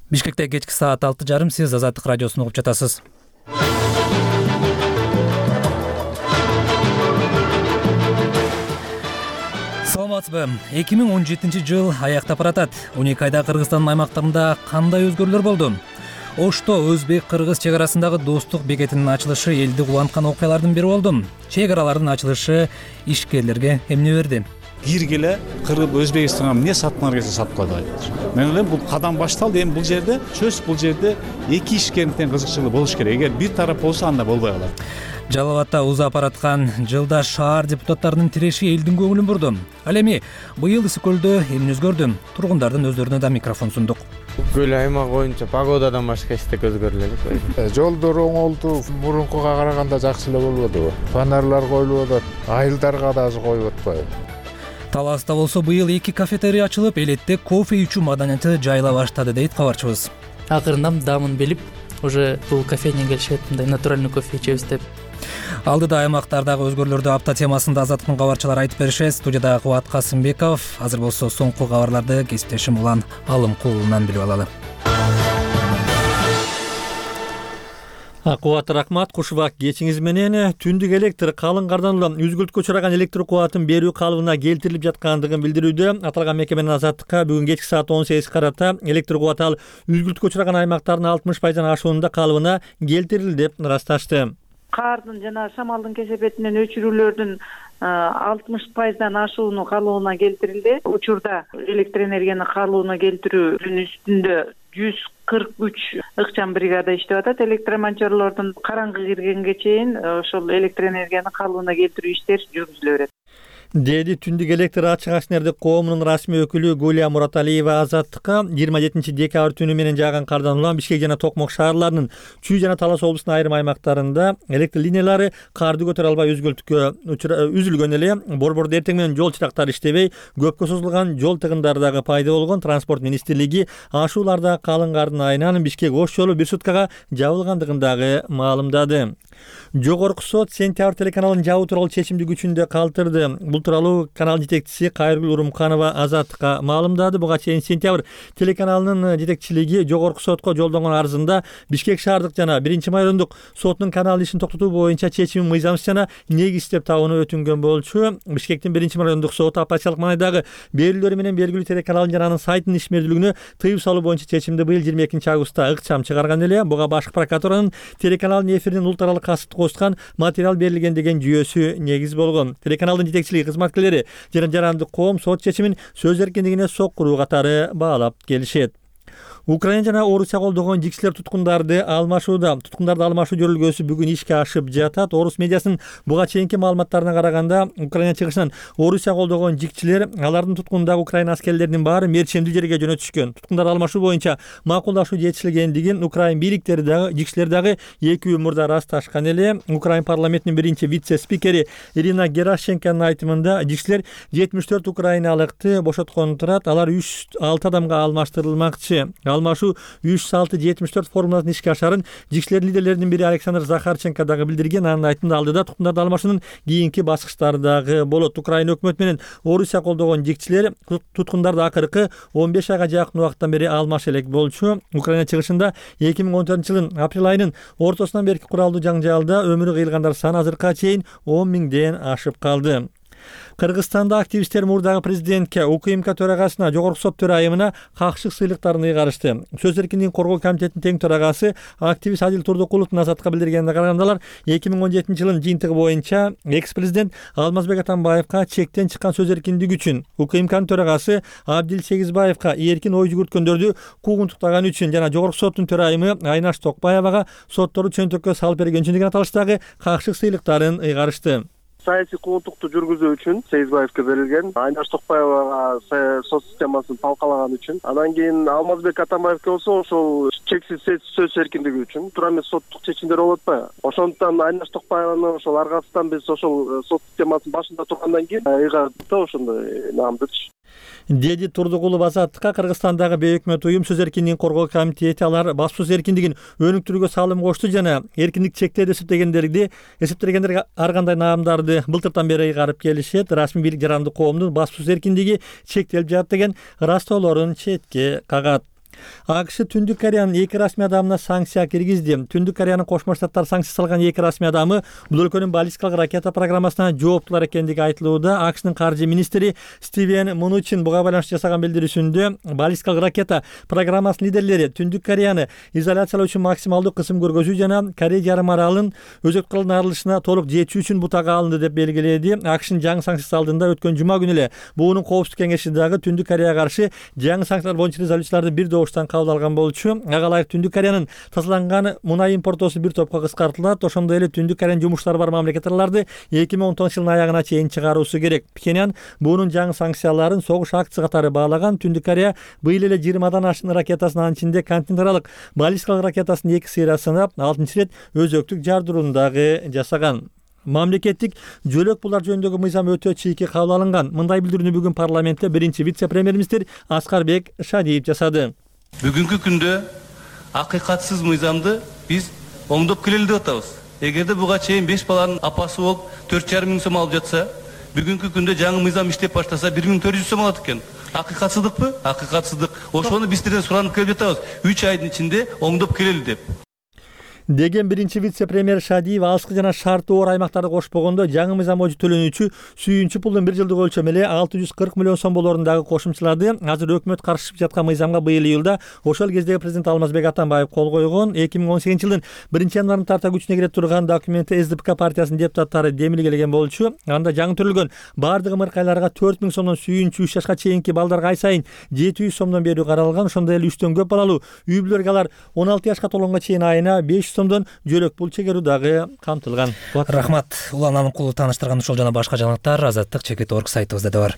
Бишкекте кечки саат 6:30 сиз Азаттык радиосун угуп жатасыз. Саламатсызбы? 2017 жыл аяктап баратат. 12 айда Кыргызстандын аймактарында кандай өзгөрүүлөр болду? Ошто өзбек-кыргыз чек арасындагы достук бекетинин ачылышы элди кубанткан окуялардын бири болду. Чек аралардын ачылышы ишкерлерге эмне берди? Киргеле Кыргыз Өзбекстанга эмне саткандар келсе сатып койду айтат. Мен ойлойм бул кадам башталды. Эми бул жерде эки ишкердин тең кызыкчылыгы болуш керек. Эгер бир тарап болсо анда болбой калат. Жалал Абадта узап бараткан жылда шаар депутаттарынын тиреши элдин көңүлүн бурду. Ал эми быйыл Ысык көлдө эмне өзгөрдү? Тургундардын өздөрүнө да микрофон сундук. Көл аймак боюнча погодадан башка эч нерсе өзгөрүлө элек. Жолдор оңолду, мурункуга караганда жакшы эле болбодубу? Фонарлар коюлуп атат, айылдарга да азы коюп атпайбы? Таласта болсо быйыл 2 кафетерия ачылып, элетте кофе ичүү маданияты жайыла баштады дейт кабарчыбыз. Акырындан дамын билип, уже бул кофейняга келишет, мындай натуральный кофе ичебиз деп. Алдыда аймактардагы өзгөрүүлөрдү апта темасында Азаттыктын кабарчылары айтып беришет. Студияда Кубат Касымбеков. Азыр болсо соңку кабарларды кесиптешим Улан Алымкулунан билип алалы. Кубат рахмат, куш убак кечиңиз менен. Түндүк электр калың кардан улам үзгүлтүккө учураган электр кубатын берүү калыбына келтирилип жаткандыгын билдирүүдө. Аталган мекеменин Азаттыкка бүгүн кечки саат 18 карата электр кубаты ал үзгүлтүккө учураган аймактардын 60% ашуунда калыбына келтирилди деп ырасташты. Кардын жана шамалдын кесепетинен өчүрүүлөрдүн 60% ашууну калыбына келтирилди. Учурда электр энергияны калыбына келтирүүнүн үстүндө 143 ыкчам бригада иштеп атат. Электромонтёрлордун караңгы киргенге чейин ошол электр энергияны калыбына келтирүү иштери жүргүзүлө берет, деди Түндүк электр ачык акционердик коомунун расмий өкүлү Гулия Мураталиева Азаттыкка. 27 декабрь түнү менен жааган кардан улам Бишкек жана Токмок шаарларынын Чүй жана Талас облусунун айрым аймактарында электр линиялары карды көтөрө албай үзгүлтүккө үзүлгөн эле. Борбордо эртең менен жол чырактары иштебей, көпкө созулган жол тыгындары дагы пайда болгон. Транспорт министрлиги ашууларда калың кардын айынан Бишкек Ош жолу 1 суткага жабылгандыгын дагы маалымдады. Жогорку сот Сентябрь телеканалын жабуу тууралуу чечимди күчүндө калтырды. Бул тууралуу канал жетекчиси Кайыргүл Урумканова Азаттыкка маалымдады. Буга чейин Сентябрь телеканалынын жетекчилиги жогорку сотко жолдонгон арызында Бишкек шаардык жана 1-май райондук сотунун канал ишин токтотуу боюнча чечими мыйзамсыз жана негизсиз деп табууну өтүнгөн болчу. Бишкектин 1-май райондук соту апатчылык маанайдагы берүүлөрү менен белгилүү телеканалын жана анын сайтынын ишмердүүлүгүнө тыюу салуу боюнча чечимди быйыл 22 августта ыкчам чыгарган эле. Буга башкы прокуратуранын телеканалдын эфиринин улут аралык касыпты кошкан материал берилген деген жүйөсү негиз болгон. Телеканалдын жетекчилиги кызматкерлери жана жарандык коом сот чечимин сөз эркиндигине соккуруу катары баалап келишет. Украина жана Орусия колдогон жикчилер туткундарды алмашууда. Туткундарды алмашуу жөрөлгөсү бүгүн ишке ашып жатат. Орус медиасынын буга чейинки маалыматтарына караганда, Украина чыгышынан Орусия колдогон жикчилер алардын туткундагы Украина аскерлеринин баары мерчемдүү жерге жөнөтүшкөн. Туткундарды алмашуу боюнча макулдашуу жетишилгендигин Украина бийликтери дагы жикчилер дагы 2 күн мурда ырасташкан эле. Украина парламентинин биринчи вице-спикери Ирина Герашенконун айтымында жикчилер 74 украиналыкты бошоткон турат. Алар 3-6 адамга алмаштырылмакчы. Алмашуу 3-6-74 формуласын ишке ашарын жикчилердин лидерлеринин бири Александр Захарченко дагы билдирген. Анын айтымында алдыда туткундарды алмашуунун кийинки баскычтары дагы болот. Украина өкмөтү менен Орусия колдогон жикчилер туткундарды акыркы 15 айга жакын убакыттан бери алмаш элек болчу. Украина чыгышында 2014-жылдын апрель айынын ортосунан берки куралдуу жаңжалда өмүрү кыйылгандар саны азыркыга чейин 10 миңден ашып калды. Кыргызстанда активисттер мурдагы президентке, УКМК төрагасына, жогорку сот төрайымына какшык сыйлыктарын ыйгарышты. Сөз эркиндигин коргоо комитетинин тең төрагасы активист Адил Турдукуловдун Азаттыкка билдиргенине караганда, алар 2017-жылдын жыйынтыгы боюнча экс-президент Алмазбек Атамбаевка чектен чыккан сөз эркиндиги үчүн, УКМКнын төрагасы Абдил Сегизбаевка эркин ой жүгүрткөндөрдү куугунтуктаганы үчүн жана жогорку соттун төрайымы Айнаш Токпаевага сотторду чөнтөккө салып берген үчүн деген аталыштагы какшык сыйлыктарын ыйгарышты. Саясий куугунтукту жүргүзүү үчүн Сегизбаевке берилген, Айнаш Токпаевага сот системасын талкалаган үчүн, анан кийин Алмазбек Атамбаевке болсо ошол чексиз сөз эркиндиги үчүн тура эмес соттук чечимдер болуп атпайбы. Ошондуктан Айнаш Токпаеваны ошол аргасынан биз ошол сот системасынын башында тургандан кийин ыйгардык да ошондой наамдычы. деди Турдукулов Азаттыкка. Кыргызстандагы бейөкмөт уюм сөз эркиндигин коргоо комитети алар баспасөз эркиндигин өнүктүрүүгө салым кошту жана эркиндик чектелди эсептегендерге ар кандай наамдарды былтыртан бери ыйгарып келишет. Расмий бийлик жарандык коомдун баспасөз эркиндиги чектелип жатат деген ырастоолорун четке кагат. АКШ Түндүк Кореянын 2 расмий адамына санкция киргизди. Түндүк Кореянын Кошмо Штаттар санкция салган 2 расмий адамы бул өлкөнүн баллистикалык ракета программасына жооптулар экендиги айтылууда. АКШнын каржы министри Стивен Мнучин буга байланыштуу жасаган билдирүүсүндө баллистикалык ракета программасынын лидерлери Түндүк Кореяны изоляциялоо үчүн максималдуу кысым көргөзүү жана Корея жарым аралын өзөк кылын арылышына толук жетүү үчүн бутага алынды деп белгиледи. АКШнын жаңы санкциясы алдында өткөн жума күнү эле буунун коопсуздук кеңеши дагы Түндүк Кореяга каршы жаңы санкциялар боюнча резолюцияларды бир добуштан кабыл алган болчу. Ага ылайык Түндүк Кореянын тазаланган мунай импортосу бир топко кыскартылат. Ошондой эле Түндүк Кореянын жумуштары бар мамлекеттарларды 2019 жылдын аягына чейин чыгаруусу керек. Пхеньян буунун жаңы санкцияларын согуш акция катары баалаган. Түндүк Корея быйыл эле 20дан ашкан ракетасын, анын ичинде континент аралык баллистикалык ракетасын 2 сыйра сынап, 6-рет өзөктүк жардырууну дагы жасаган. Мамлекеттик жөлөк пулдар жөнүндөгү мыйзам өтө чийки кабыл алынган. Мындай билдирүүнү бүгүн парламентте биринчи вице-премьер-министр Аскарбек Шадиев жасады. Бүгүнкү күндө акыйкатсыз мыйзамды биз оңдоп келели деп атабыз. Эгерде буга чейин 5 баланын апасы болуп 4,5 миң сом алып жатса, бүгүнкү күндө жаңы мыйзам иштеп баштаса 1400 сом алат экен. Акыйкатсыздыкпы? Акыйкатсыздык. Ошону биздерден суранып келип жатабыз. 3 айдын ичинде оңдоп келели деп. Деген биринчи вице-премьер Шадиев алыскы жана шарттуу оор аймактарды кошпогондо жаңы мыйзам боюнча төлөнүүчү сүйүнчү пулдун 1 жылдык өлчөмү эле 640 миллион сом болорун дагы кошумчалады. Азыр өкмөт каршылашып жаткан мыйзамга быйыл июлда ошол кездеги президент Алмазбек Атамбаев кол койгон. 2018 жылдын 1-январынан тарта күчүнө кире турган документте СДПК партиясынын депутаттары демилгелеген болчу. Анда жаңы төрөлгөн бардык ымыркайларга 4 миң сомдон сүйүнчү 3 жашка чейинки балдарга ай сайын 700 сомдон берүү каралган. Ошондой эле 3төн көп балалуу үй бүлөлөргө алар 16 жашка толгонго чейин айына 500 сомдон жөлөк пул чегерүү дагы камтылган. Рахмат. Улан Аманкулов тааныштырган ушул жана башка жаңылыктар Азаттык.org сайтыбызда да бар.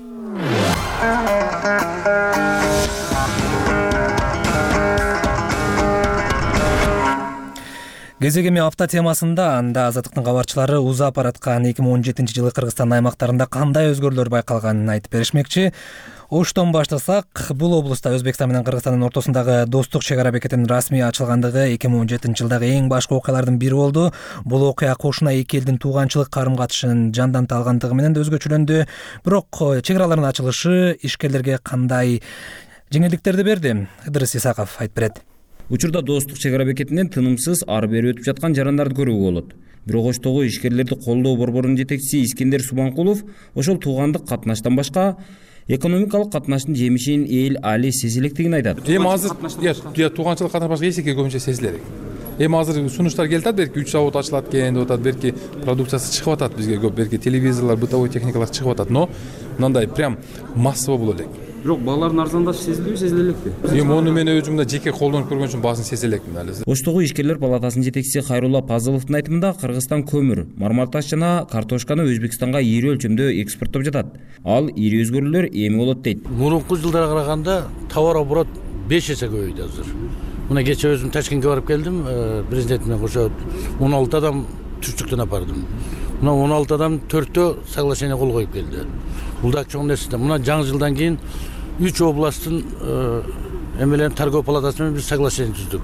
Кезегеми апта темасында анда Азаттыктын кабарчылары УЗА апараткан 2017 жылы Кыргызстандын аймактарында кандай өзгөрүүлөр байкалганын айтып беришмекчи. Оштон баштасак, бул облуста Өзбекстан менен Кыргызстандын ортосундагы достук чек ара бекетинин расмий ачылгандыгы 2017 жылдагы эң башкы окуялардын бири болду. Бул окуя кошуна эки элдин тууганчылык карым-катышын жанданта алгандыгы менен да өзгөчөлөндү. Бирок чек аралардын ачылышы ишкерлерге кандай жеңилдиктерди берди? Ыдырыс Исаков айтып берет. Учурда достук чек ара бекетинен тынымсыз ары бери өтүп жаткан жарандарды көрүүгө болот. Бирок Оштогу ишкерлерди колдоо борборунун жетекчиси Искендер Субанкулов ошол туугандык катнаштан башка экономикалык катнаштын жемишин эл али сезе электигин айтат. Эми азыр тууганчылык катнаш башка эчеке көбүнчө сезилер. Эми азыр сунуштар келип атат, берки 3 завод ачылат экен деп атат, берки продукциясы чыгып атат бизге көп, берки телевизорлор, бытовой техникалар чыгып атат, но мындай прям массово боло элек. Бирок балалардын арзандашы сезилби, сезиле элекпи? Эми ону мен өзүм да жеке колдонуп көргөн үчүн баасын сезе элекмин али. Оштогу ишкерлер палатасынын жетекчиси Хайрулла Пазыловдун айтымында Кыргызстан көмүр, мармар таш жана картошканы Өзбекстанга ири өлчөмдө экспорттоп жатат. Ал ири өзгөрүүлөр эми болот дейт. Мурунку жылдарга караганда товар оборот 5 эсе көбөйдү азыр. Мына кече өзүм Ташкентке барып келдим, президент менен кошо 16 адам түштүктөн апардым. Мына 16 адам 4төө соглашение кол коюп келди. Бул да чоң нерсе. Мына жаңы жылдан кийин 3 областтын эмелерин торговый палатасы менен биз соглашение түздүк.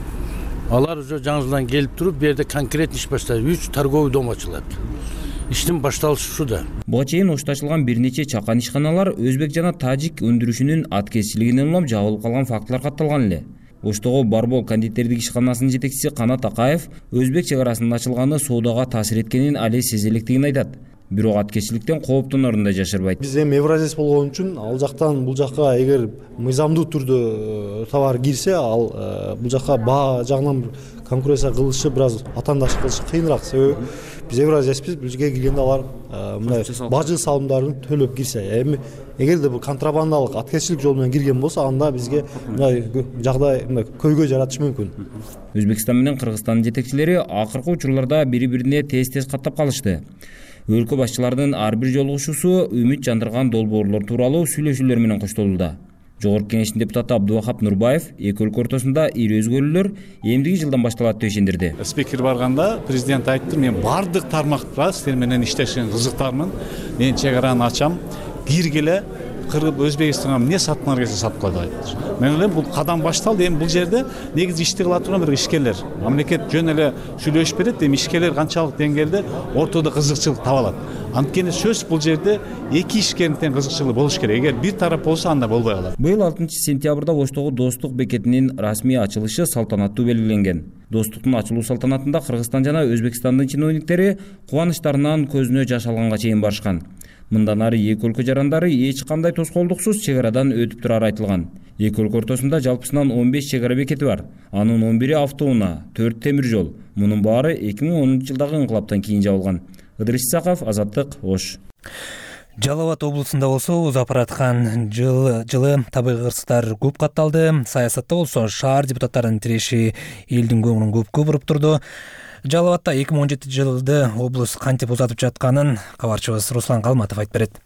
Алар уже жаңы жылдан келип туруп, бу жерде конкретный иш баштады. 3 торговый дом ачылат. Иштин башталышы ушуда. Буга чейин Ошто ачылган бир нече чакан ишканалар өзбек жана тажик өндүрүшүнүн аткезчилигинен улам жабылып калган фактылар катталган эле. Оштогу Барбол кондитердик ишканасынын жетекчиси Канат Акаев өзбек чек арасынын ачылганы соодага таасир эткенин али сезе электигин айтат. Бирок аткезчиликтен кооптонорун да жашырбайт. Биз эми Евразис болгон үчүн ал жактан бул жакка эгер мыйзамдуу түрдө товар кирсе, ал бул жакка баа жагынан конкуренция кылышы бир аз атаандаш кылышы кыйыныраак. Себеби биз Евразиспиз, бул жерге киргенде алар мындай бажы салымдарын төлөп кирсе, эми эгерде бул контрабандалык аткезчилик жол менен кирген болсо, анда бизге мындай жагдай көйгөй жаратышы мүмкүн. Өзбекстан менен Кыргызстандын жетекчилери акыркы учурларда бири-бирине тез каттап калышты. Өлкө башчыларынын ар бир жолугушуусу үмүт жандырган долбоорлор тууралуу сүйлөшүүлөр менен коштолууда. Жогорку Кеңештин депутаты Абдубахап Нурбаев эки өлкө ортосунда ири өзгөрүүлөр эмдиги жылдан башталат деп ишендирди. Спикер барганда президент айтты, мен бардык тармакта силер менен иштешкен кызыктармын. Мен чек араны ачам, киргиле кыргыз Өзбекстанга эмне саткыңар келсе сатып кой деп айтат. Мен ойлойм бул кадам башталды. Эми бул жерде негизи ишти кыла турган бир ишкерлер. Мамлекет жөн эле сүйлөшүп берет, эми ишкерлер канчалык деңгээлде ортодо кызыкчылык таба алат. Анткени сөз бул жерде эки ишкердин тең кызыкчылыгы болуш керек. Эгер бир тарап болсо анда болбой калат. Быйыл 6-сентябрда Оштогу Достук бекетинин расмий ачылышы салтанаттуу белгиленген. Достуктун ачылуу салтанатында Кыргызстан жана Өзбекстандын чиновниктери кубанычтарынан көзүнө жаш алганга чейин барышкан. Мындан ары эки өлкө жарандары эч кандай тоскоолдуксуз чек арадан өтүп турары айтылган. Эки өлкө ортосунда жалпысынан 15 чек ара бекети бар. Анын 11-и автоунаа, 4 темир жол. Мунун баары 2010-жылдагы инкылаптан кийин жабылган. Ыдырыс Исаков, Азаттык, Ош. Жалал Абад облусунда болсо уз аппараткан жылы табигый кырсыктар көп катталды. Саясатта болсо шаар депутаттарынын тиреши элдин көңүлүн көпкө буруп турду. Жалал Абадда 2017 жылды облус кантип узатып жатканын кабарчыбыз Руслан Калматов айтып берет.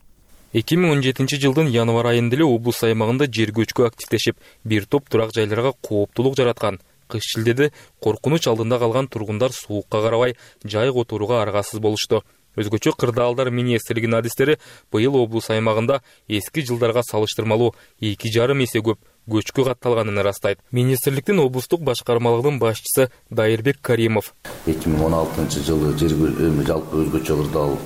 2017 жылдын январ айында эле облус аймагында жер көчкү активдешип, бир топ турак жайларга кооптулук жараткан. Кыш шилдеде коркунуч алдында калган тургундар суукка карабай жай которууга аргасыз болушту. Өзгөчө кырдаалдар министрлигинин адистери быйыл облус аймагында эски жылдарга салыштырмалуу 2,5 эсе көп көчкү катталганын ырастайт. Министрликтин облустук башкармалыгынын башчысы Дайырбек Каримов. 2016 жылы жалпы өзгөчө кырдаал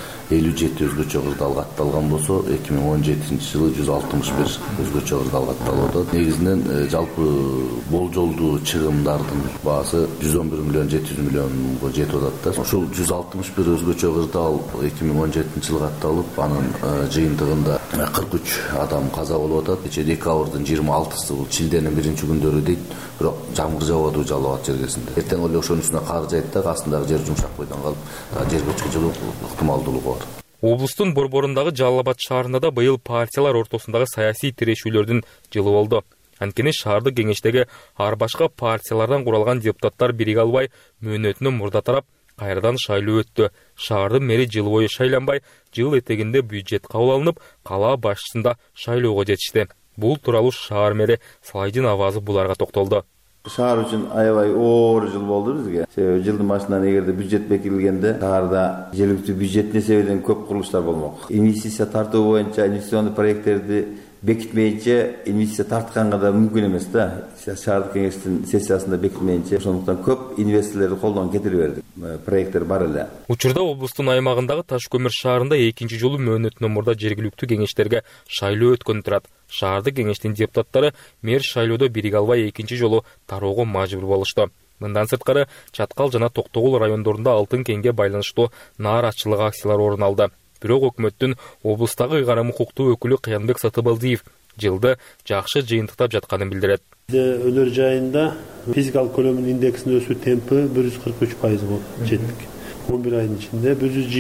57 өзгөчө кырдаал катталган болсо, 2017 жылы 161 өзгөчө кырдаал катталды. Негизинен жалпы болжолдуу чыгымдардын баасы 111 миллион 700 миллионго жетип атат. Ошол 161 өзгөчө кырдаал 2017 жылы катталып, анын жыйынтыгында 43 адам каза болуп атат. Кечээ декабрдын 26-сы бул шилденин биринчи күндөрү дейт, бирок жамгыр жаап атат Жалал Абад жергесинде. Эртең эле ошонун үстүнө кар жайт да, астындагы жер жумшак бойдон калып, жер көчкү жылуу ыктымалдуулугу бар. Облустун борборундагы Жалал Абад шаарында да быйыл партиялар ортосундагы саясий тирешүүлөрдүн жылы болду. Анткени шаардык кеңештеги ар башка партиялардан куралган депутаттар бириге албай, мөөнөтүнөн мурда тарап, кайрадан шайлоо өттү. Шаардын мэри жыл бою шайланбай, жыл этегинде бюджет кабыл алынып, кала башчысында шайлоого жетишти. Бул тууралуу шаар мэри Салайдин Авазов буларга токтолду. Шаар үчүн аябай оор жыл болду бизге. Себеби жылдын башынан эгерде бюджет бекитилгенде шаарда жергиликтүү бюджеттин эсебинен көп курулуштар болмок. Инвестиция тартуу боюнча инвестициондук проекттерди бекитмейинче инвестиция тартканга да мүмкүн эмес да. Шаардык кеңештин сессиясында бекитмейинче, ошондуктан көп инвесторлорду колдон кетирип бердик. Проекттер бар эле. Учурда облустун аймагындагы Таш көмүр шаарында экинчи жолу мөөнөтүнөн мурда жергиликтүү кеңештерге шайлоо өткөнү турат. Шаардык кеңештин депутаттары мэр шайлоодо бириге албай экинчи жолу тароого мажбур болушту. Мындан сырткары Чаткал жана Токтогул райондорунда алтын кенге байланыштуу нааратчылык акциялар орун алды. Бирок өкмөттүн облустагы ыйгарым укуктуу өкүлү Кыянбек Сатыбалдиев жылды жакшы жыйынтыктап жатканын билдирет. Өнөр жайында физикалык көлөмүнүн индексинин өсүү темпи 143%го жеттик. 11 айдын ичинде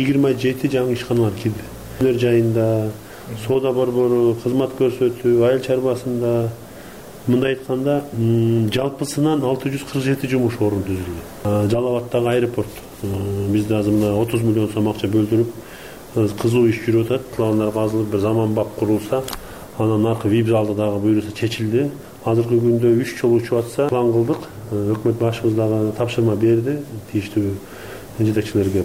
127 жаңы ишканалар кирди. Өнөр жайында соода борбору, кызмат көрсөтүү, айыл чарбасында мындай айтканда жалпысынан 647 жумуш орун түзүлдү. Жалал Абадтагы аэропорт бизде азыр мына 30 миллион сом акча бөлдүрүп кызуу иш жүрүп атат. Пландар казылып, бир заманбап курулса, анан аркы вип залды дагы буюрса чечилди. Азыркы күндө 3 жолу учуп атса, план кылдык. Өкмөт башчыбыз дагы тапшырма берди тийиштүү жетекчилерге.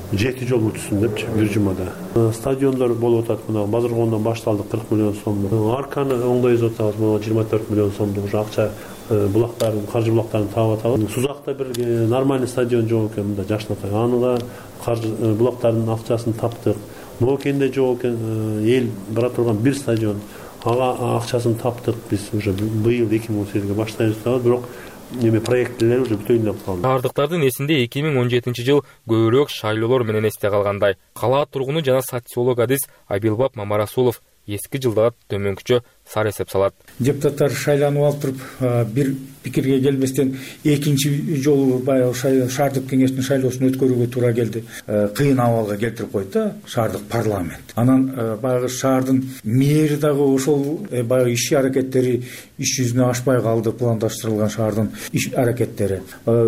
7 жол өтсүн депчи бир жумада. Стадиондор болуп атат, мына Базаргондон башталды 40 миллион сомдук. Арканы оңдойбуз атабыз, 24 миллион сомдук уже акча булактарын, каржы булактарын таап атабыз. Сузакта бир нормальный стадион жок экен, мында Жашнакай. Аныга каржы булактардын акчасын таптык. Ноокенде жок экен, эл бара турган бир стадион. Ага акчасын таптык. Биз уже быйыл 2018-ге баштайбыз атабыз, бирок проекттер уже бүтөйүндөп калды. Шаардыктардын эсинде 2017 жыл көбүрөөк шайлоолор менен эсте калгандай. Кала тургуну жана социолог адис Абилбап Мамарасулов эски жылдагы төмөнкүчө сар эсеп салат. Депутаттар шайланып алып туруп, бир пикирге келбестен экинчи жолу баягы шаардык кеңештин шайлоосун өткөрүүгө туура келди. Кыйын абалга келтирип койду да шаардык парламент. Анан баягы шаардын мэри дагы ошол баягы иш аракеттери иш жүзүнө ашпай калды, пландаштырылган шаардын иш аракеттери.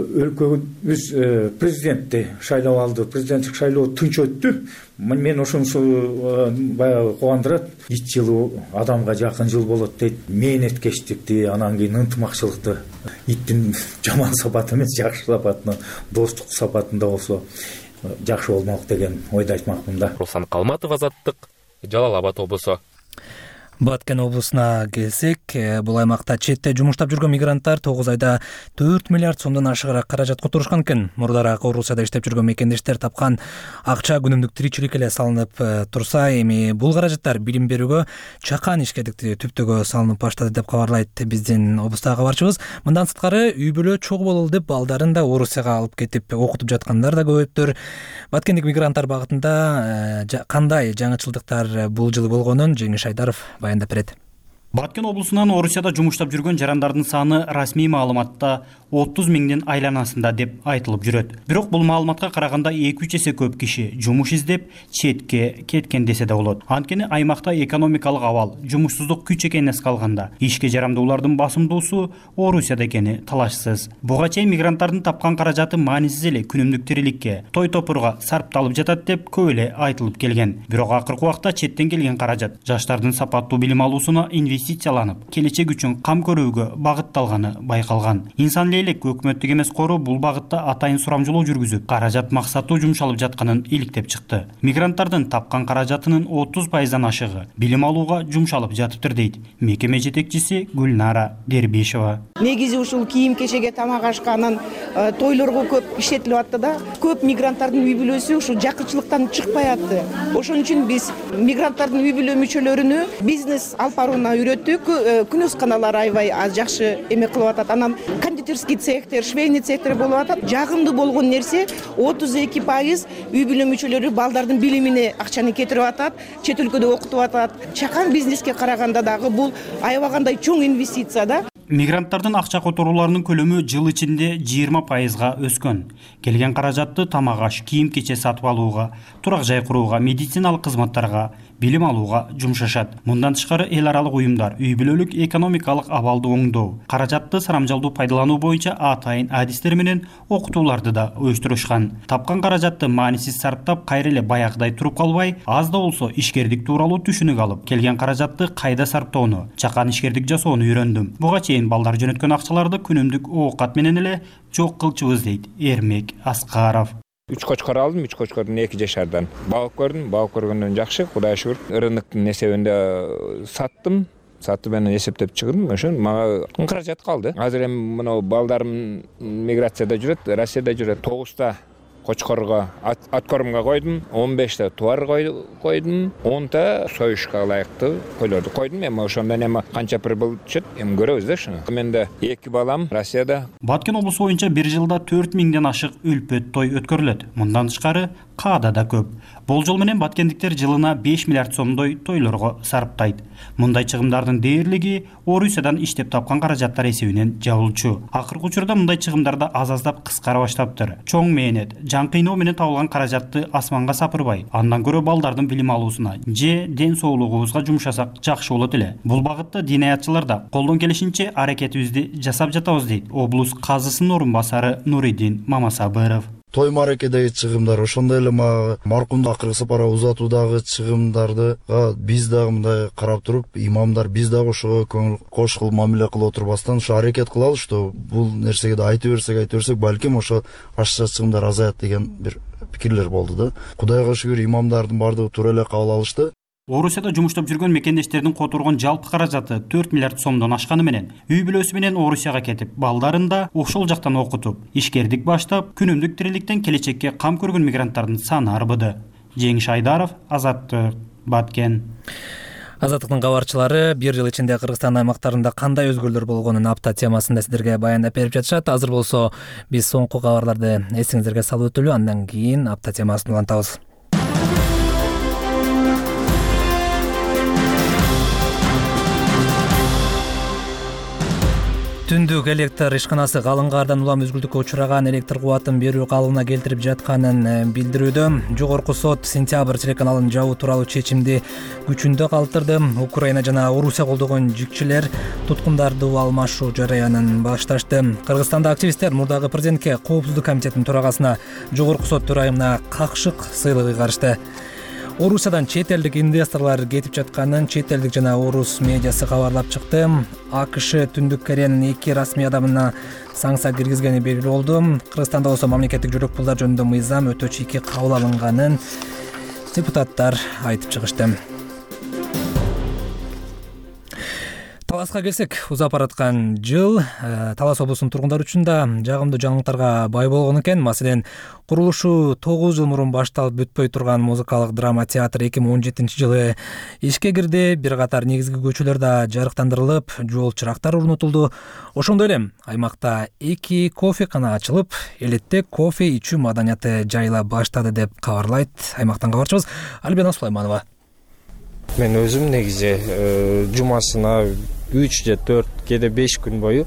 Өлкөбүз президентти шайлап алды, президенттик шайлоо тынч өттү. Мен ошонусу баягы кубандырат. 2 жыл адамга жакын жыл болот дейт. Мээнеткечтикти, анан кийин ынтымакчылыкты, иттин жаман сапаты эмес, жакшы сапатына, достук сапатында болсо жакшы болмок деген ойду айтмакмын да. Руслан Калматов, Азаттык, Жалал Абад облусу. Баткен облусуна келсек, бул аймакта четте жумуштап жүргөн мигранттар 9 айда 4 миллиард сомдон ашыгыраак каражат которушкан экен. Мурдараак Орусияда иштеп жүргөн мекендештер тапкан акча күнүмдүк тиричиликке эле салынып турса, эми бул каражаттар билим берүүгө, чакан ишкерликти түптөгө салынып баштады деп кабарлайт биздин облустагы кабарчыбыз. Мындан сырткары үй бүлө чогуу бололу деп балдарын да Орусияга алып кетип окутуп жаткандар да көбөйүптүр. Баткендик мигранттар багытында кандай жаңычылдыктар бул жылы болгонун Жеңиш Айдаров баяндап берет. Баткен облусунан Орусияда жумуштап жүргөн жарандардын саны расмий маалыматта 30 миңдин айланасында деп айтылып жүрөт. Бирок бул маалыматка караганда 2-3 эсе көп киши жумуш издеп четке кеткен десе да болот. Анткени аймакта экономикалык абал, жумушсуздук күч экенин эске алганда, ишке жарамдуулардын басымдуусу Орусияда экени талашсыз. Буга чейин мигранттардын тапкан каражаты маанисиз эле күнүмдүк тириликке, той топурга сарпталып жатат деп көп эле айтылып келген. Бирок акыркы убакта четтен келген каражат жаштардын сапаттуу билим алуусуна инвестицияланып, келечек үчүн кам көрүүгө багытталганы байкалган. Инсан элек өкмөттүк эмес кору бул багытта атайын сурамжылоо жүргүзүп, каражат максаттуу жумшалып жатканын иликтеп чыкты. Мигранттардын тапкан каражатынын 30%дан ашыгы билим алууга жумшалып жатыптыр дейт мекеме жетекчиси Гүлнара Дербишева. Негизи ушул кийим-кечеге, тамак ашка, анан тойлорго көп иштетилип атты да. Көп мигранттардын үй бүлөсү ушул жакынчылыктан чыкпай атты. Ошон үчүн биз мигранттардын үй бүлө мүчөлөрүнү бизнес алып барууна үйрөттүк. Күнөсканалар аябай жакшы эме кылып атат. Анан кондитерский цехтер, швейный цехтер болуп атат. Жагымдуу болгон нерсе 32% үй бүлө мүчөлөрү балдардын билимине акчаны кетирип атат, чет өлкөдө окутуп атат. Чакан бизнеске караганда дагы бул аябагандай чоң инвестиция да. Мигранттардын акча которууларынын көлөмү жыл ичинде 20%га өскөн. Келген каражатты тамак аш, кийим-кече сатып алууга, турак жай курууга, медициналык кызматтарга, билим алууга жумшашат. Мындан тышкары эл аралык уюмдар үй бүлөлүк экономикалык абалды оңдоо, каражатты сарамжалдуу пайдалануу боюнча атайын адистер менен окутууларды да уюштурушкан. Тапкан каражатты маанисиз сарптап, кайра эле баягыдай туруп калбай, аз да болсо ишкердик тууралуу түшүнүк алып, келген каражатты кайда сарптоону, чакан ишкердик жасоону үйрөндүм. Буга чейин балдар жөнөткөн акчаларды күнүмдүк оокат менен эле жок кылчубыз дейт Эрмек Аскаров. 3 кочкор алдым, 3 кочкордун 2 жашардан. Багып көрдүм, багып көргөндөн жакшы, Кудайга шүгүр. Рыноктун эсебинде саттым. Сатып менен эсептеп чыгдым, ошон мага каражат калды. Азыр эми мына балдарым миграцияда жүрөт, Россияда жүрөт. 9 кочкорго ат кормго койдум, 15 туар койдум, 10 союшка ылайыктуу койлорду койдум. Эми ошондон эми канча прибыль түшөт, эми көрөбүз да ушуну. Менде 2 балам Россияда. Баткен облусу боюнча бир жылда 4 миңден ашык үлпөт той өткөрүлөт. Мындан тышкары каада да көп. Болжол менен баткендиктер жылына 5 миллиард сомдой тойлорго сарптайт. Мындай чыгымдардын дээрлиги Орусиядан иштеп тапкан каражаттар эсебинен жабылчу. Акыркы учурда мындай чыгымдарда аз-аздап кыскара баштаптыр. Чоң мээнет, жан кыйноо менен табылган каражатты асманга сапырбай, андан көрө балдардын билим алуусуна же ден соолугубузга жумшасак жакшы болот эле. Бул багытта динаятчылар да колдон келишинче аракетибизди жасап жатабыз дейт облус казысынын орун басары Нуридин Мамасабыров. Той маракедеги чыгымдар, ошондой эле маркумду акыркы сапарга узатуудагы чыгымдарды биз дагы мындай карап туруп, имамдар биз дагы ошого көңүл кош мамиле кылып отурбастан ушу аракет кылалы, что бул нерсеге да айта берсек, балким ошо ашча чыгымдар азаят деген бир пикирлер болду да. Кудайга шүгүр, имамдардын бардыгы туура эле кабыл алышты. Орусияда жумуштап жүргөн мекендештердин которгон жалпы каражаты 4 миллиард сомдон ашканы менен үй бүлөсү менен Орусияга кетип, балдарын да ошол жактан окутуп, ишкердик баштап, күнүмдүк тириликтен келечекке кам көргөн мигранттардын саны арбыды. Жеңиш Айдаров, Азаттык, Баткен. Азаттыктын кабарчылары бир жыл ичинде Кыргызстан аймактарында кандай өзгөрүүлөр болгонун апта темасында сиздерге баяндап берип жатышат. Азыр болсо биз соңку кабарларды эсиңиздерге салып өтөлү, андан кийин апта темасын улантабыз. Түндүк электр ишканасы калың кардан улам үзгүлтүккө учураган электр кубатын берүү калыбына келтирип жатканын билдирүүдө. Жогорку сот сентябрь телеканалын жабуу тууралуу чечимди күчүндө калтырды. Украина жана Орусия колдогон жикчилер туткундарды алмашуу жараянын башташты. Кыргызстанда активисттер мурдагы президентке Коопсуздук комитетинин төрагасына Жогорку сот төрайымына какшык сыйлыгы карышты. Орусиядан чет элдик инвесторлор кетип жатканын чет элдик жана орус медиасы кабарлап чыкты. АКШ Түндүк Кореянын 2 расмий адамына санкция киргизгени белгилүү болду. Кыргызстанда болсо мамлекеттик жүрөк пулдар жөнүндө мыйзам өтө чийки кабыл алынганын депутаттар айтып чыгышты. Таласка келсек, узап бараткан жыл Талас облусунун тургундары үчүн да жагымдуу жаңылыктарга бай болгон экен. Маселен, курулушу 9 жыл мурун башталып бүтпөй турган музыкалык драма театр 2017-жылы ишке кирди. Бир катар негизги көчөлөр да жарыктандырылып, жол чырактар орнотулду. Ошондой эле аймакта 2 кофекана ачылып, элетте кофе ичүү маданияты жайыла баштады деп кабарлайт аймактан кабарчыбыз Альбина Сулайманова. Мен өзүм негизи жумасына 3 же 4, кээде 5 күн бою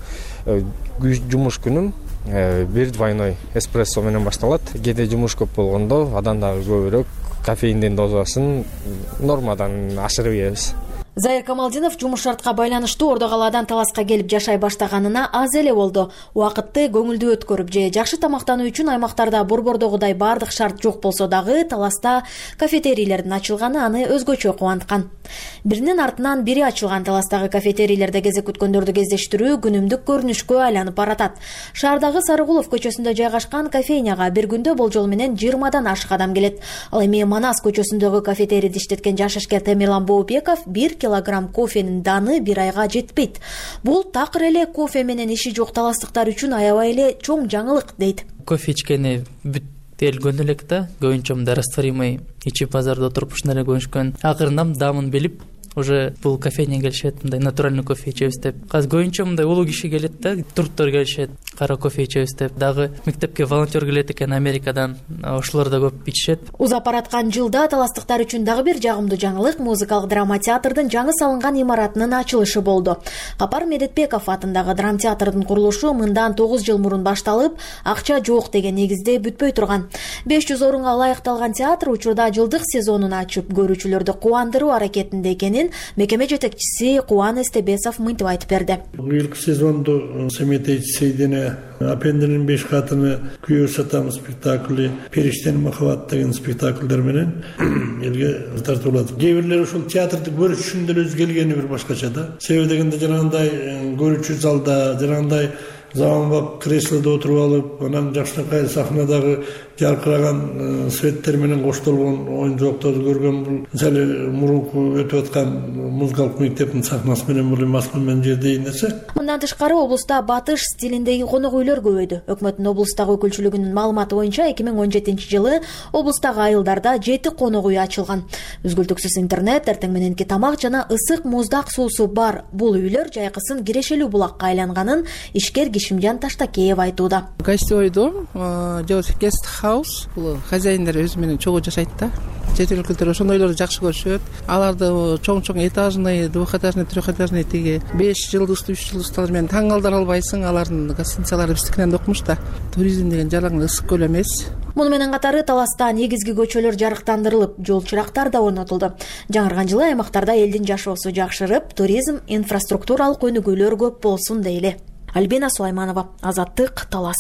жумуш күнүм бир двойной эспрессо менен башталат. Кээде жумуш көп болгондо андан дагы көбүрөөк кофеиндин дозасын нормадан ашырып ийебиз. Заир Камалдинов жумуш шартка байланыштуу Ордо калаадан Таласка келип жашай баштаганына аз эле болду. Убакытты көңүлдүү өткөрүп же жакшы тамактануу үчүн аймактарда борбордогудай бардык шарт жок болсо дагы Таласта кафетерийлердин ачылганы аны өзгөчө кубанткан. Биринин артынан бири ачылган Таластагы кафетерийлерде кезек күткөндөрдү кездештирүү күнүмдүк көрүнүшкө айланып баратат. Шаардагы Сарыгулов көчөсүндө жайгашкан кофейняга бир күндө болжол менен 20дан ашык адам келет. Ал эми Манас көчөсүндөгү кафетерийди иштеткен жаш ишкер Темирлан Бообеков 1 килограмм кофенин даны бир айга жетпейт. Бул такыр эле кофе менен иши жок таластыктар үчүн аябай эле чоң жаңылык дейт. Кофе ичкени бүтелгөн элек да, көбүнчө растворимый ичип базарда отуруп ушундай көрүшкөн. Акырында дамын билип, уже бул кофейняга келишет, мындай натуральный кофе ичебиз деп. Азыр көбүнчө мындай улуу киши келет да, туруктар келишет, кара кофе ичебиз деп. Дагы мектепке волонтер келет экен Америкадан, ошолор да көп ичишет. Узап бараткан жылда таластыктар үчүн дагы бир жагымдуу жаңылык музыкалык драма театрдын жаңы салынган имаратынын ачылышы болду. Капар Медетбеков атындагы драма театрдын курулушу мындан 9 жыл мурун башталып, акча жок деген негизде бүтпөй турган. 500 орунга ылайыкталган театр учурда жылдык сезонун ачып, көрүүчүлөрдү кубандыруу аракетинде экенин мекеме жетекчиси Кубан Эстебесов мынтип айтып берди. Быйылкы сезонду Семетей Сейдине Апендинин 5 катыны күйөө сатам спектакли, Периштенин махаббат деген спектакльдер менен элге тартуулады. Кээ бирлери ушул театрды көрүш үчүн деле келгени бир башкача да. Себеби дегенде жанагындай көрүүчү залда, жанагындай заманбап креслодо отуруп алып, анан жакшынакай сахнадагы жаркыраган светтер менен коштолгон оюнчулуктарды көргөн бул мисалы мурунку өтүп аткан музыкалык мектептин сахнасы менен бул Москва жерде нерсе. Мындан тышкары облуста батыш стилиндеги конок үйлөр көбөйдү. Өкмөттүн облустагы өкүлчүлүгүнүн маалыматы боюнча 2017-жылы облустагы айылдарда 7 конок үй ачылган. Үзгүлтүксүз интернет, эртең мененки тамак жана ысык муздак суусу бар бул үйлөр жайкысын кирешелүү булакка айланганын ишкер Кишимжан Таштакеев айтууда. Гостевой дом, guest house, бул хозяиндер өзү менен чогуу жашайт да. Чет өлкөлдөр ошондойлорду жакшы көрүшөт. Аларды чоң этажный, двухэтажный, трехэтажный тиги 5 жылдыштуу, 3 жылдыштар менен таң калтыра албайсың. Алардын гостиницалары биздикинен окмуш да. Туризм деген жалаң ысык көл эмес. Муну менен катары Таласта негизги көчөлөр жарыктандырылып, жол чырактар да орнотулду. Жаңырган жылы аймактарда элдин жашоосу жакшырып, туризм, инфраструктуралык өнүгүүлөр көп болсун дейли. Альбина Сулайманова, Азаттык, Талас.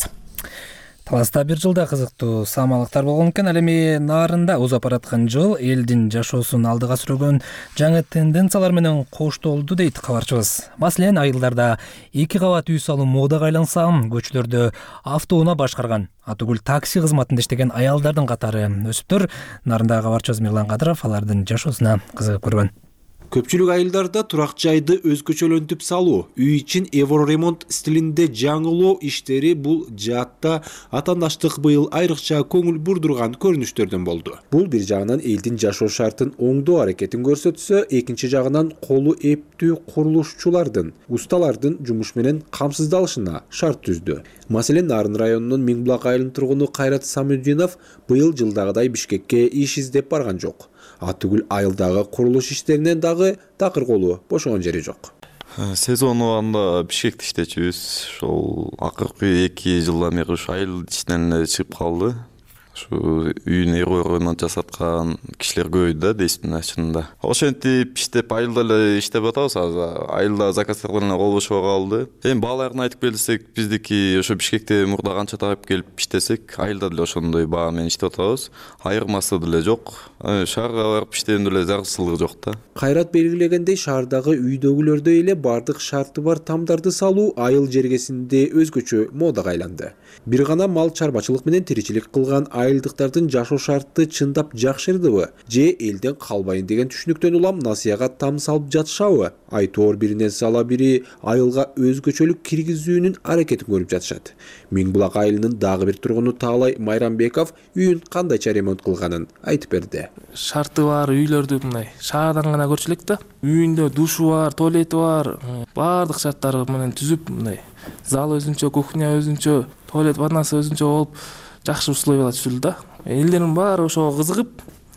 Таласта бир жылда кызыктуу самалыктар болгон экен. Ал эми Нарында узап бараткан жыл элдин жашоосун алдыга сүргөн жаңы тенденциялар менен коштолду дейт кабарчыбыз. Маселен, айылдарда 2 кабат үй салуу модага айланса, көчөлөрдө автоунаа башкарган, атүгүл такси кызматында иштеген аялдардын катары өсүптөр. Нарында кабарчыбыз Мирлан Кадыров алардын жашоосуна кызыгып көргөн. Көпчүлүк айылдарда турак жайды өзгөчөлөнтүп салуу, үй ичин евроремонт стилинде жаңылоо иштери бул жаатта атаандаштык быйыл айрыкча көңүл бурдурган көрүнүштөрдөн болду. Бул бир жагынан элдин жашоо шартын оңдоо аракетин көрсөтсө, экинчи жагынан колу эптүү курулушчулардын, усталардын жумуш менен камсыздалышына шарт түздү. Маселен, Нарын районунун Миңбулак айылынын тургуну Кайрат Самуддинов быйыл жылдагыдай Бишкекке иш издеп барган жок. Атүгүл айылдагы курулуш иштеринен дагы такыр колу бошогон жери жок. Сезон убагында Бишкекте иштечүбүз. Ошол акыркы 2 жылдан бери ушу айыл ичинен чыгып калды. Ушу үйүн ремонт жасаткан кишилер көбөйдү да, действительно чынында. Ошентип иштеп айылда эле иштеп атабыз азыр. Айылда заказдар менен кол бошо калды. Эми бааларын айтып келсек, биздики ошо Бишкекте мурда канча тагып келип иштесек, айылда деле ошондой баа менен иштеп атабыз. Айырмасы деле жок. Шаарга барып иштегенде деле зарылчылыгы жок да. Кайрат белгилегендей, шаардагы үйдөгүлөрдөй эле бардык шарты бар тамдарды салуу айыл жергесинде өзгөчө модага айланды. Бир гана мал чарбачылык менен тиричилик кылган айылдыктардын жашоо шарты чындап жакшырдыбы же элден калбайын деген түшүнүктөн улам насыяга там салып жатышабы? Айтоор биринен сала бири айылга өзгөчөлүк киргизүүнүн аракетин көрүп жатышат. Миңбулак айылынын дагы бир тургуну Таалай Майрамбеков үйүн кандайча ремонт кылганын айтып берди. Шарты бар үйлөрдү мындай шаардан гана көрчү элек да. Үйүндө душу бар, туалети бар, баардык шарттары менен түзүп мындай зал өзүнчө, кухня өзүнчө, туалет ваннасы өзүнчө болуп жакшы условия түзүлдү да. Элдердин баары ошого кызыгып,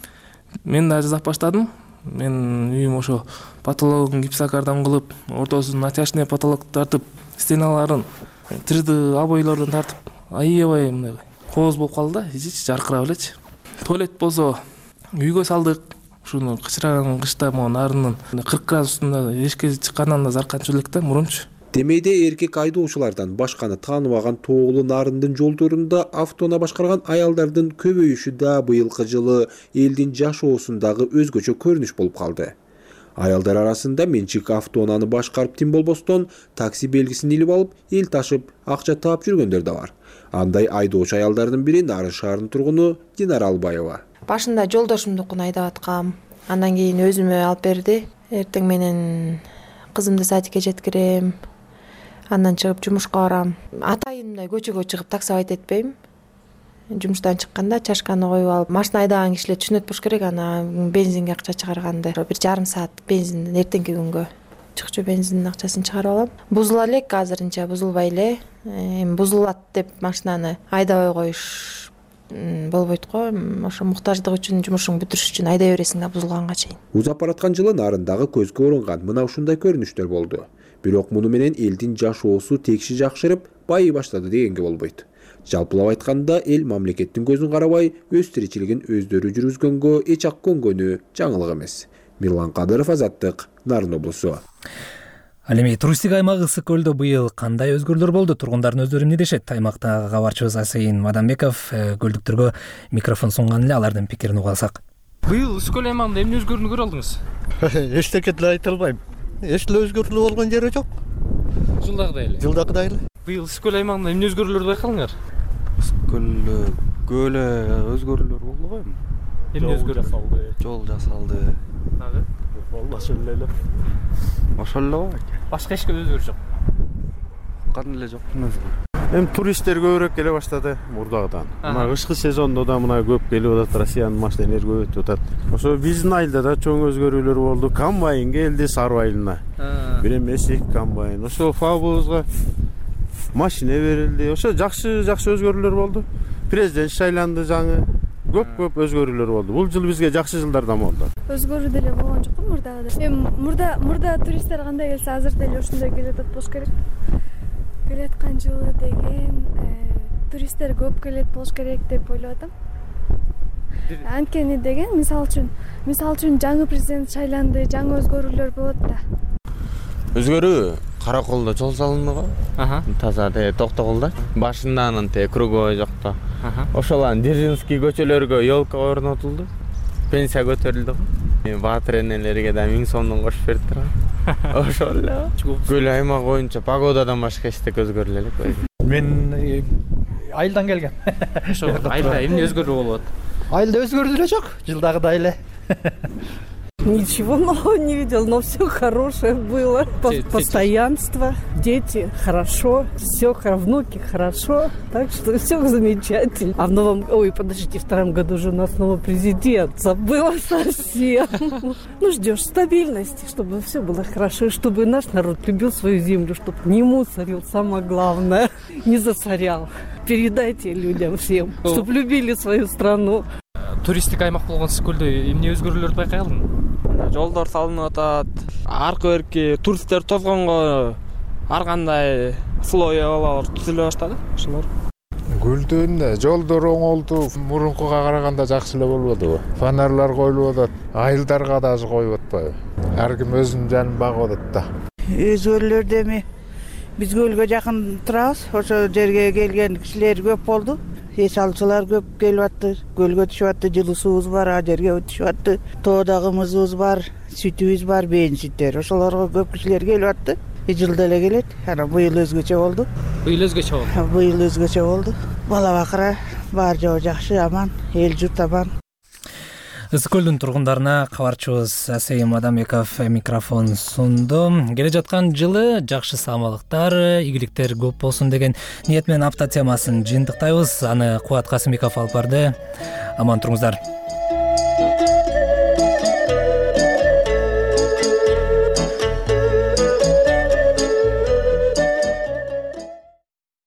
мен да жасап баштадым. Мен үйүм ошо потологун гипсокардан кылып, ортосун натяжный потолок тартып, стеналарын 3D обойлордон тартып, аябай мындай кооз болуп калды да, ичи жаркырап элечи. Туалет болсо үйгө салдык. Ушуну кычыраган кышта могу нарынын 40 градусунда эшикке чыккандан да зарканчу элек да мурунчу. Демейде эркек айдоочулардан башканы тааныбаган тоолуу нарындын жолдорунда автоунаа башкарган аялдардын көбөйүшү да быйылкы жылы элдин жашоосундагы өзгөчө көрүнүш болуп калды. Аялдар арасында менчик автоунааны башкарып тим болбостон такси белгисин илип алып, эл ташып, акча таап жүргөндөр да бар. Андай айдоочу аялдардын бири Нарын шаарынын тургуну Динара Албаева. Башында жолдошумдукун айдап аткам, андан кийин өзүмө алып берди. Эртең менен кызымды садикке жеткирем, андан чыгып жумушка барам. Атайын мындай көчөгө чыгып таксовать этпейм. Жумуштан чыкканда чашканы коюп алып, машина айдаган кишилер түшүнөт болуш керек, ана бензинге акча чыгарганды 1,5 саат бензинден эртеңки күнгө чыкчу бензиндин акчасын чыгарып алам. Бузула элек азырынча, бузулбай эле. Эми бузулат деп машинаны айдабай коюш болбойт го. Ошо муктаждык үчүн, жумушуң бүтүрүш үчүн айдай бересиң да бузулганга чейин. Узап бараткан жылы Нарындагы көзгө урунган мына ушундай көрүнүштөр болду. Бирок муну менен элдин жашоосу текши жакшырып, байый баштады дегенге болбойт. Жалпылап айтканда эл мамлекеттин көзүн карабай, өз тиричилигин өздөрү жүргүзгөнгө эч ак көнгөнү жаңылык эмес. Мирлан Кадыров, Азаттык, Нарын облусу. Ал эми туристтик аймак Ысык көлдө быйыл кандай өзгөрүүлөр болду? Тургундардын өздөрү эмне дешет? Аймактагы кабарчыбыз Асейин Мадамбеков көлдүктөргө микрофон сунган эле алардын пикирин уга алсак. Быйыл Ысык көл аймагында эмне өзгөрүүнү көрө алдыңыз? Эчтеке деле айта албайм. Эч деле өзгөрүүлөр болгон жери жок. Жылдагыдай эле. Жылдагыдай эле. Быйыл Ысык көл аймагында эмне өзгөрүүлөрдү байкадыңар? Ысык көлү өзгөрүүлөр болду го эми. Эмне өзгөрдү? Жол жасалды. Дагы? Ошол эле. Ошол эле го. Башка эч кандай өзгөрүш жок. Кандай эле жок. Эми туристтер көбүрөөк келе баштады мурдагыдан. Мына кышкы сезондо да мына көп келип атат, Россиянын машиналары көп өтүп атат. Ошо биздин айылда да чоң өзгөрүүлөр болду. Комбайн келди Сару айылына. Бир эмес 2 комбайн. Ошо фабыбызга машина берилди. Ошо жакшы өзгөрүүлөр болду. Президент шайланды жаңы. Көп өзгөрүүлөр болду. Бул жыл бизге жакшы жылдардан болду. Өзгөрүү деле болгон жок мурдагыдай. Эми мурда туристтер кандай келсе, азыр деле ошондой келип атат болуш керек. Келаткан жылы деген туристтер көп келет болуш керек деп ойлоп атам. Анткени деген мисалы үчүн жаңы президент шайланды, жаңы өзгөрүүлөр болот да. Өзгөрүү Караколдо жол салынды го. Таза Токтогулда. Башында анан круговой жокто. Ошолан Дзержинский көчөлөргө елка орнотулду. Пенсия көтөрүлдү го. Баатыр энелерге да 1000 сомдон кошуп бериптир го. Ошол эле. Көл аймак боюнча погодадан башка эчтек өзгөрүлө элек. Мен айылдан келгем. Ошо айылда эмне өзгөрүү болуп атат? Айылда өзгөрүү деле жок, жылдагыдай эле. Ничего нового не видел, но все хорошее было. Постоянство, дети хорошо, все, внуки хорошо. Так что все замечательно. А в втором году же у нас новый президент. Забыла совсем. Ну, ждешь стабильности, чтобы все было хорошо, и чтобы наш народ любил свою землю, чтобы не мусорил, самое главное, не засорял. Передайте людям всем, чтобы любили свою страну. Туристтик аймак болгон Ысык көлдө эмне өзгөрүүлөрдү байкай алдың? Жолдор салынып атат. Аркы берки туристтер тозгонго ар кандай условиялар түзүлө баштады. Ошолор. Көлдөн жолдор оңолду, мурункуга караганда жакшы эле болбодубу? Фонарлар коюлуп атат, айылдарга да коюп атпайбы? Ар ким өзүнүн жанын багып атат да. Өзгөрүүлөр деми биз көлгө жакын турабыз. Ошо жерге келген кишилер көп болду. Эч алчылар көп келип атты. Көлгө түшүп атты, жылуу суубуз бар, а жерге түшүп атты. Тоодагы мызыбыз бар, сүтүбүз бар, бензиндер. Ошолорго көп кишилер келип атты. Жылда эле келет. Анан быйыл өзгөчө болду. Быйыл өзгөчө болду. Быйыл өзгөчө болду. бала бакыра баары жобу жакшы, аман, эл журт аман. Ысык көлдүн тургундарына кабарчыбыз Асейим Адамбеков микрофон сунду. Келе жаткан жылы жакшы саамалыктар, ийгиликтер көп болсун деген ниет менен апта темасын жыйынтыктайбыз. Аны Кубат Касымбеков алып барды. Аман туруңуздар.